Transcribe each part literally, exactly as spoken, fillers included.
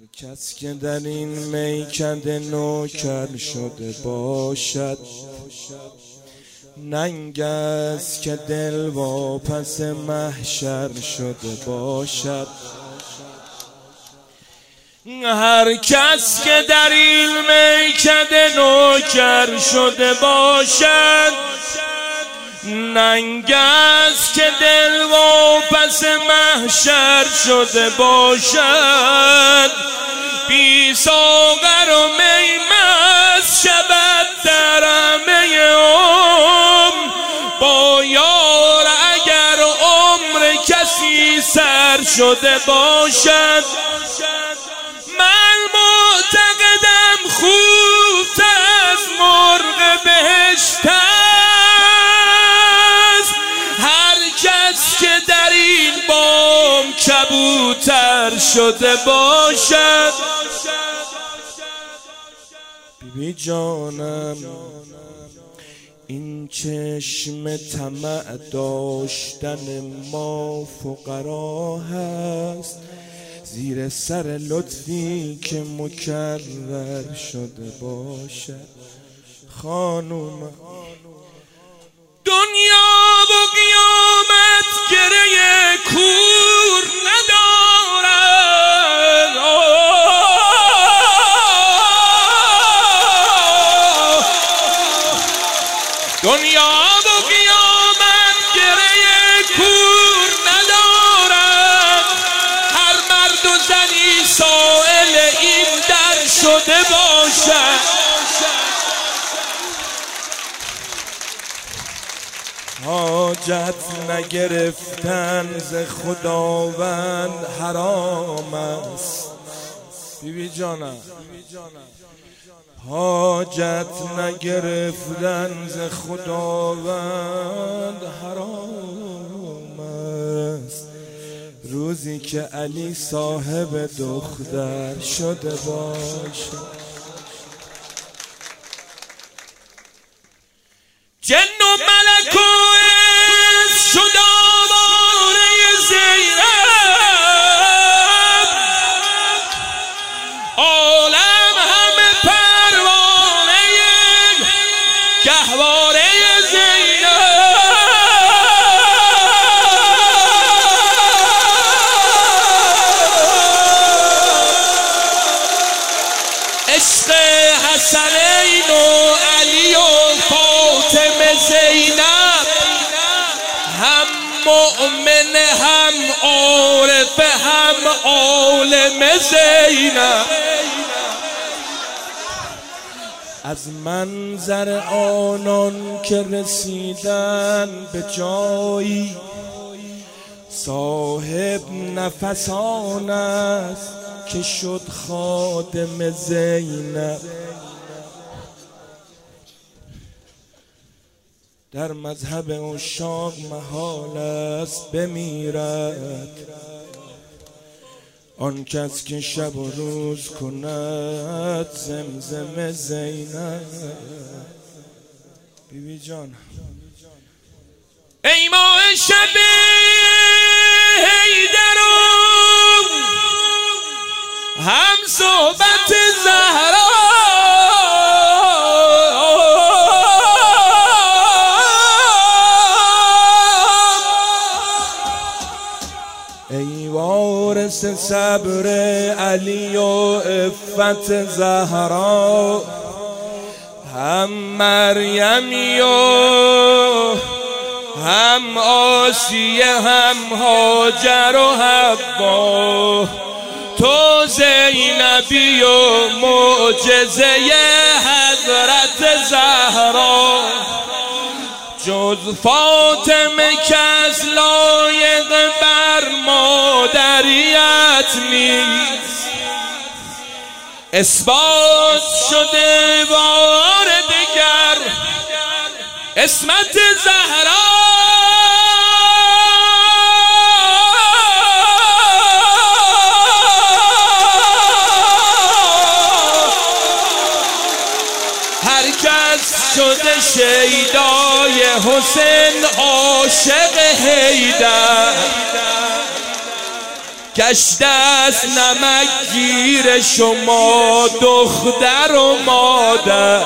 کس که در این میکده نوکر شده باشد، ننگ است که دل واپس محشر شده باشد. هر کس که در این میکده نوکر شده باشد، ننگ است که دل واپس محشر شده باشد. بی ساغر و می مست شود در همه عمر، با یار اگر عمر کسی سر شده باشد. من معتقدم خوب از مرغ بهشت است هر کس که در این بام کبوتر شده باشد. بیبی جانم این چشم طمع داشتن ما فقرا هست، زیر سر لطفی که مکرر شده باشد. خانوم دنیا و قیامت گره کور ندارد، دنیا و قیامت گره کور ندارد. هر مرد و زنی سائل این در شده باشد. حاجت نگرفتن ز خداوند حرام است. بیبی جانم حاجت نگرفتن ز خداوند حرام است. روزی که علی صاحب دختر شده باشد. جن و ملک و انس شد آواره زینب، عالم همه پروانه گهواره زینب. عشق حسنین و علی و فاطمه زینب، هم مؤمن هم عارف هم عالم زینب. از منظر آنان که رسیدن به جایی، صاحب نفسان است که شد خادم زینب. در مذهب عشاق محال است بمیرد آن کس که شب و روز کند زمزم زینب. بیبی جان ای ماه شب حیدرم هم صحبت زهرا، ای وارث صبر علی و عفت زهرا، هم مریمی و هم آسیه هم هاجر و حوا. تو زینبی و معجزه حضرت زهرا، جز فاطمه کس لایق بر مادریت نیست. اثبات شده بار دگر عصمت زهرا. هر کس شده شیدای حسین عاشق حیدر، گشته است نمک گیر شما دختر و مادر.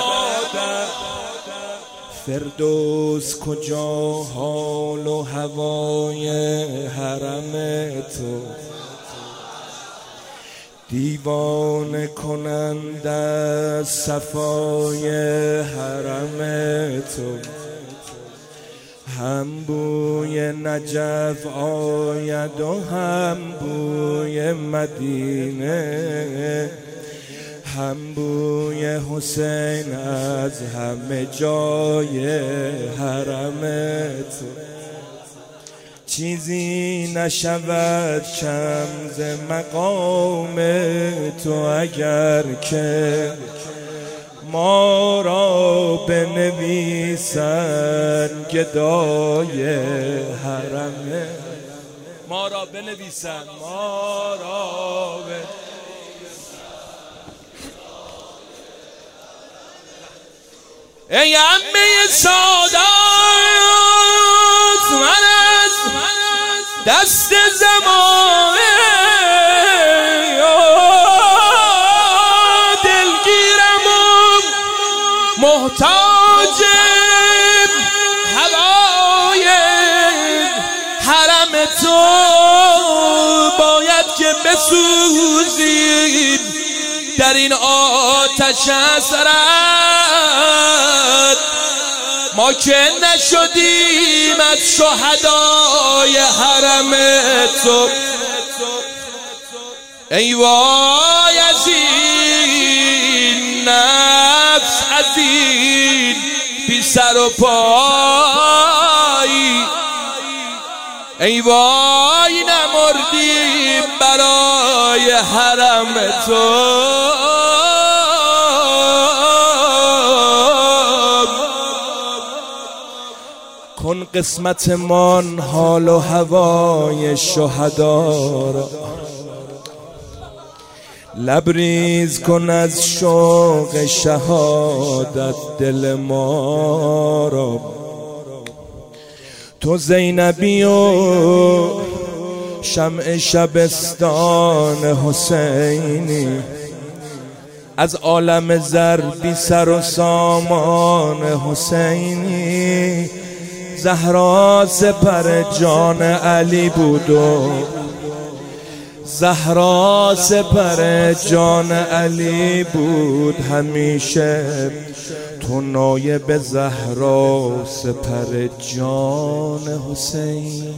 فردوس کجا حال و هوای حرم تو، دیوانه کنند از صفای حرم تو. هم بوی نجف آید و هم بوی مدینه، هم بوی حسین از همه جای حرم تو. چیزی نشود کم ز مقام تو اگر که ما را بنویسن گدای حرم. ما را بنویسن، ما را بنویسن. ای عمه سادات من از دست زمانه دلگیرم و محتاج هوای حرم تو. باید که بسوزیم در این آتش حسرت، ما که نشدیم از شهدای حرم تو. ای وای از این نفس، از این بی سر و پایی، ای وای نمردیم برای حرم تو. کن قسمتمان حال و هوای شهدا را، لبریز کن از شوق شهادت دل ما را. تو زینبی و شمع شبستان حسینی، از عالم زر بی سر و سامان حسینی. زهرا سپر جان علی بود و زهرا سپر جان علی بود همیشه. تو نایب زهرا سپر جان حسین.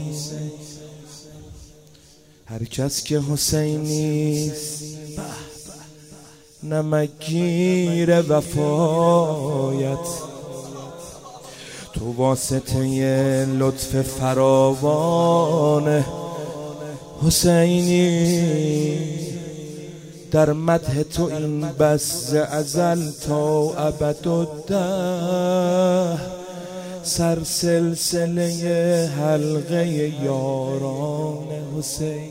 هر کس که حسینیست نمکگیر وفایت، تو واسطه لطف فراوان حسینی. در مدح تو این بس ز ازل تا ابدالدهر، سر سلسله حلقه یاران حسین.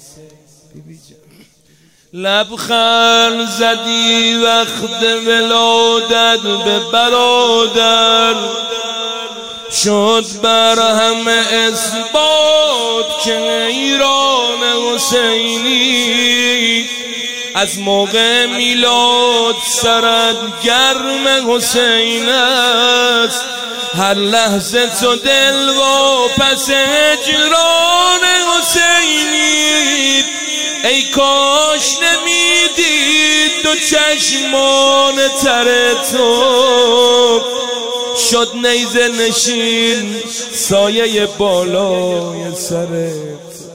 لبخند زدی وقت ولادت به برادر، شد بر همه اثبات که ایران حسینی. از موقع میلاد سرت گرم حسین است، هر لحظه تو دل و پس هجران حسینی. ای کاش نمیدید دو چشمان تر تو، شد نیزه نشین سایه بالای سرت.